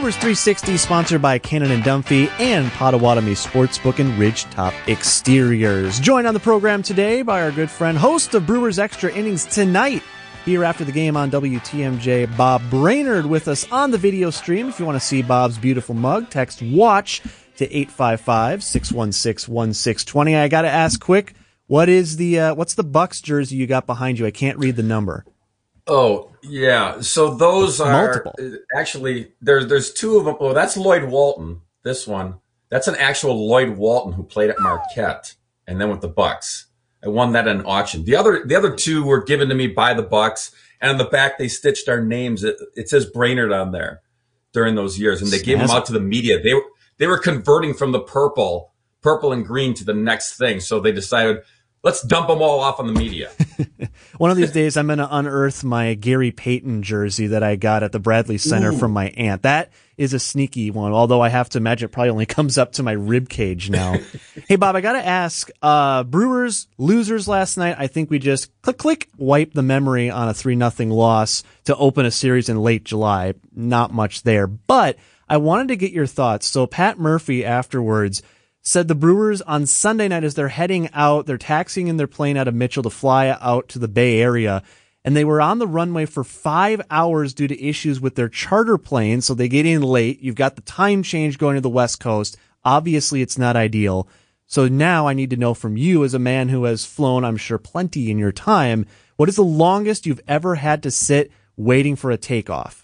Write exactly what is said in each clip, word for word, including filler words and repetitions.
Brewers three sixty, sponsored by Cannon and Dunphy and Potawatomi Sportsbook and Ridgetop Exteriors. Joined on the program today by our good friend, host of Brewers Extra Innings Tonight, here after the game on W T M J, Bob Brainerd, with us on the video stream. If you want to see Bob's beautiful mug, text WATCH to eight five five, six one six, one six two zero. I got to ask quick, what is the uh, what's the Bucks jersey you got behind you? I can't read the number. Oh, yeah. So those are multiple. Actually, there's there's two of them. Oh, that's Lloyd Walton, this one. That's an actual Lloyd Walton who played at Marquette and then with the Bucks. I won that at an auction. The other the other two were given to me by the Bucks, and on the back they stitched our names. It, it says Brainerd on there during those years, and they gave them out to the media. They were they were converting from the purple, purple and green to the next thing, so they decided, let's dump them all off on the media. One of these days, I'm going to unearth my Gary Payton jersey that I got at the Bradley Center Ooh. from my aunt. That is a sneaky one, although I have to imagine it probably only comes up to my rib cage now. Hey, Bob, I got to ask, uh, Brewers losers last night. I think we just click, click, wipe the memory on a three nothing loss to open a series in late July. Not much there, but I wanted to get your thoughts. So Pat Murphy afterwards said the Brewers on Sunday night, as they're heading out, they're taxiing in their plane out of Mitchell to fly out to the Bay Area, and they were on the runway for five hours due to issues with their charter plane, so they get in late. You've got the time change going to the West Coast. Obviously, it's not ideal. So now I need to know from you, as a man who has flown, I'm sure, plenty in your time, what is the longest you've ever had to sit waiting for a takeoff?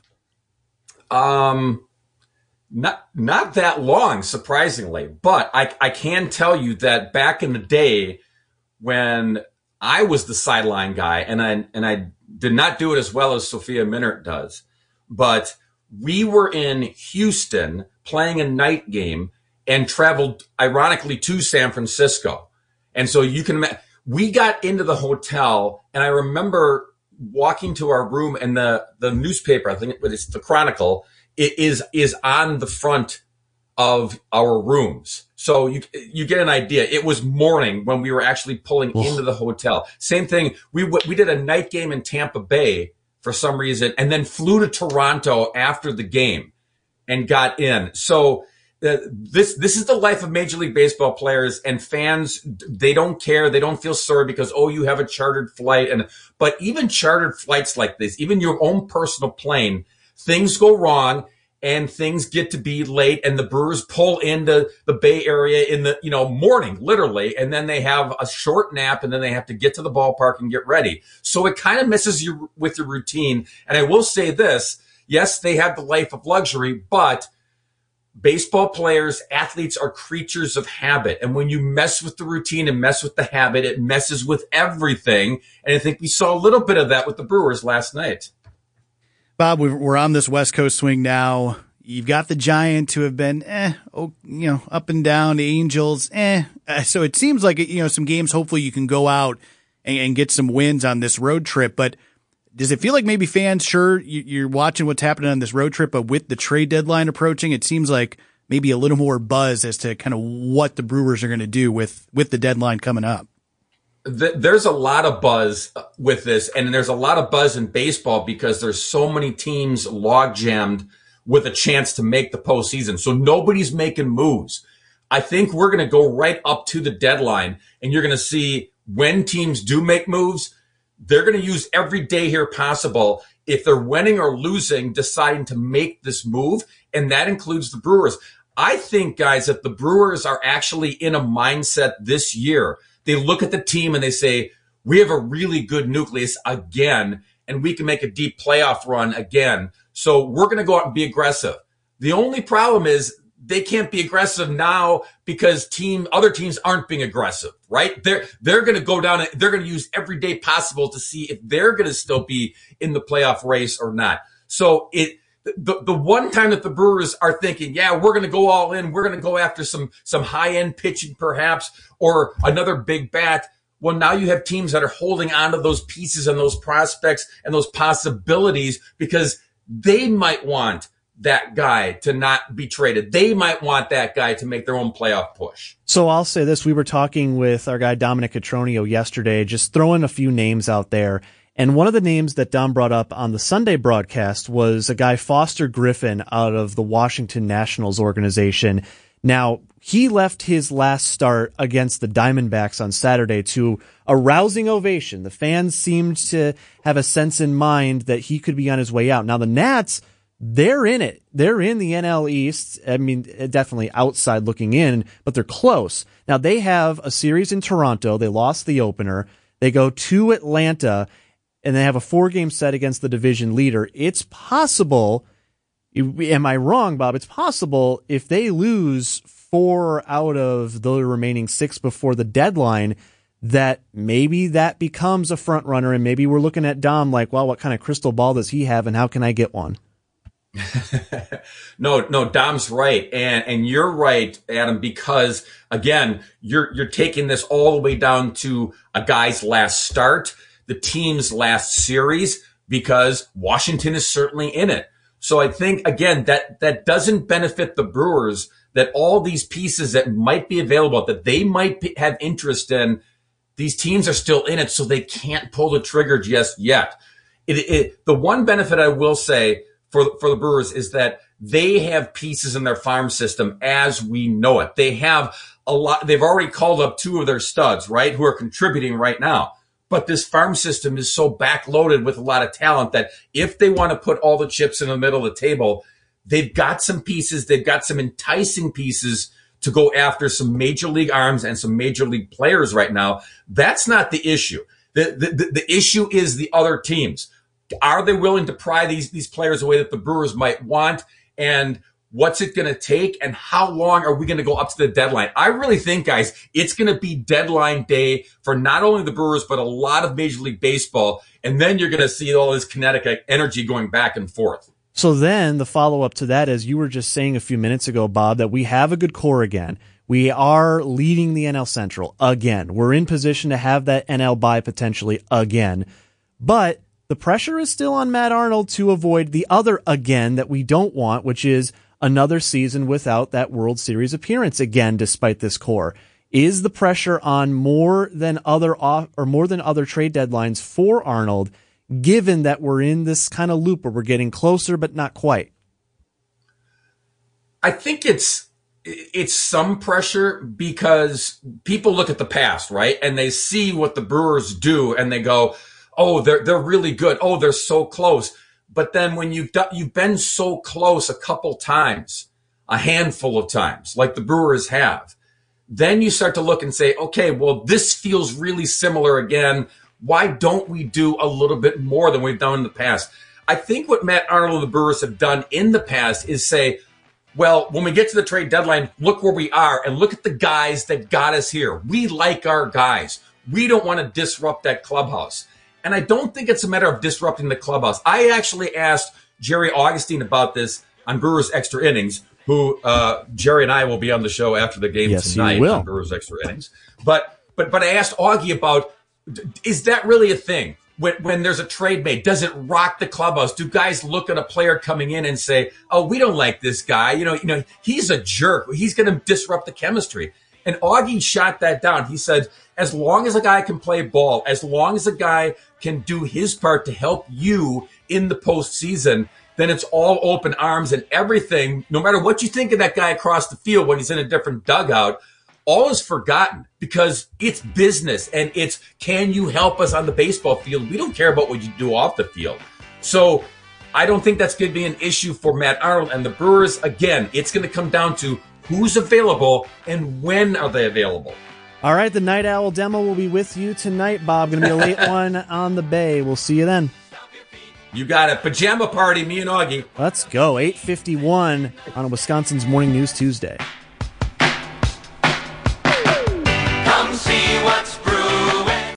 Um... Not not that long, surprisingly, but I, I can tell you that back in the day when I was the sideline guy, and I and I did not do it as well as Sophia Minnaert does, but we were in Houston playing a night game and traveled, ironically, to San Francisco. And so you can imagine, we got into the hotel, and I remember walking to our room, and the, the newspaper, I think it's the Chronicle, it is is on the front of our rooms. So you you get an idea. It was morning when we were actually pulling Oof. into the hotel. Same thing. We we did a night game in Tampa Bay for some reason, and then flew to Toronto after the game and got in. So uh, this this is the life of Major League Baseball players and fans. They don't care. They don't feel sorry because, oh, you have a chartered flight. And but even chartered flights like this, even your own personal plane, things go wrong and things get to be late, and the Brewers pull into the Bay Area in the, you know, morning, literally, and then they have a short nap, and then they have to get to the ballpark and get ready. So it kind of messes you with your routine. And I will say this, yes, they have the life of luxury, but baseball players, athletes are creatures of habit. And when you mess with the routine and mess with the habit, it messes with everything. And I think we saw a little bit of that with the Brewers last night. Bob, we're on this West Coast swing now. You've got the Giants who have been, eh, oh, you know, up and down. The Angels, eh. So it seems like, you know, some games, hopefully you can go out and, and get some wins on this road trip. But does it feel like maybe fans, sure, you're watching what's happening on this road trip, but with the trade deadline approaching, it seems like maybe a little more buzz as to kind of what the Brewers are going to do with, with the deadline coming up? There's a lot of buzz with this, and there's a lot of buzz in baseball because there's so many teams log jammed with a chance to make the postseason. So nobody's making moves. I think we're going to go right up to the deadline, and you're going to see when teams do make moves, they're going to use every day here possible, if they're winning or losing, deciding to make this move, and that includes the Brewers. I think, guys, that the Brewers are actually in a mindset this year. They look at the team and they say, we have a really good nucleus again, and we can make a deep playoff run again. So we're going to go out and be aggressive. The only problem is they can't be aggressive now because team other teams aren't being aggressive, right? They're they're going to go down and they're going to use every day possible to see if they're going to still be in the playoff race or not. So it the the one time that the Brewers are thinking, yeah, we're going to go all in, we're going to go after some some high-end pitching perhaps, or another big bat. Well, now you have teams that are holding on to those pieces and those prospects and those possibilities because they might want that guy to not be traded. They might want that guy to make their own playoff push. So I'll say this. We were talking with our guy Dominic Cotroneo yesterday, just throwing a few names out there. And one of the names that Dom brought up on the Sunday broadcast was a guy, Foster Griffin, out of the Washington Nationals organization. Now, he left his last start against the Diamondbacks on Saturday to a rousing ovation. The fans seemed to have a sense in mind that he could be on his way out. Now, the Nats, they're in it. They're in the N L East. I mean, definitely outside looking in, but they're close. Now, they have a series in Toronto. They lost the opener. They go to Atlanta, and they have a four-game set against the division leader. It's possible, am I wrong, Bob? It's possible if they lose four out of the remaining six before the deadline, that maybe that becomes a front runner, and maybe we're looking at Dom like, well, what kind of crystal ball does he have, and how can I get one? no, no, Dom's right. And, and you're right, Adam, because again, you're, you're taking this all the way down to a guy's last start, the team's last series, because Washington is certainly in it. So I think, again, that, that doesn't benefit the Brewers, that all these pieces that might be available, that they might be, have interest in, these teams are still in it, so they can't pull the trigger just yet. It, it, the one benefit I will say for, for the Brewers is that they have pieces in their farm system as we know it. They have a lot, they've already called up two of their studs, right, who are contributing right now. But this farm system is so backloaded with a lot of talent that if they want to put all the chips in the middle of the table, they've got some pieces, they've got some enticing pieces to go after some major league arms and some major league players right now. That's not the issue. The, the, the issue is the other teams. Are they willing to pry these, these players away that the Brewers might want? And what's it going to take? And how long are we going to go up to the deadline? I really think, guys, it's going to be deadline day for not only the Brewers, but a lot of Major League Baseball. And then you're going to see all this kinetic energy going back and forth. So then the follow-up to that, as you were just saying a few minutes ago, Bob, that we have a good core again. We are leading the N L Central again. We're in position to have that N L bye potentially again. But the pressure is still on Matt Arnold to avoid the other again that we don't want, which is another season without that World Series appearance again, despite this core. Is the pressure on more than other off, or more than other trade deadlines for Arnold, given that we're in this kind of loop where we're getting closer but not quite? I think it's it's some pressure because people look at the past, right? And they see what the Brewers do and they go, "Oh, they're they're really good. Oh, they're so close." But then when you've done, you've been so close a couple times, a handful of times, like the Brewers have, then you start to look and say, "Okay, well, this feels really similar again. Why don't we do a little bit more than we've done in the past?" I think what Matt Arnold and the Brewers have done in the past is say, well, when we get to the trade deadline, look where we are and look at the guys that got us here. We like our guys. We don't want to disrupt that clubhouse. And I don't think it's a matter of disrupting the clubhouse. I actually asked Jerry Augustine about this on Brewers Extra Innings, who uh, Jerry and I will be on the show after the game yes, tonight on Brewers Extra Innings. But but but I asked Augie about, is that really a thing? When, when there's a trade made, does it rock the clubhouse? Do guys look at a player coming in and say, "Oh, we don't like this guy. You know, you know, he's a jerk. He's going to disrupt the chemistry." And Augie shot that down. He said, as long as a guy can play ball, as long as a guy can do his part to help you in the postseason, then it's all open arms and everything. No matter what you think of that guy across the field when he's in a different dugout, all is forgotten because it's business and it's, can you help us on the baseball field? We don't care about what you do off the field. So I don't think that's going to be an issue for Matt Arnold and the Brewers. Again, it's going to come down to who's available and when are they available. All right, the Night Owl demo will be with you tonight, Bob. Going to be a late one on the Bay. We'll see you then. You got it. Pajama party, me and Augie. Let's go. eight fifty-one on a Wisconsin's Morning News Tuesday.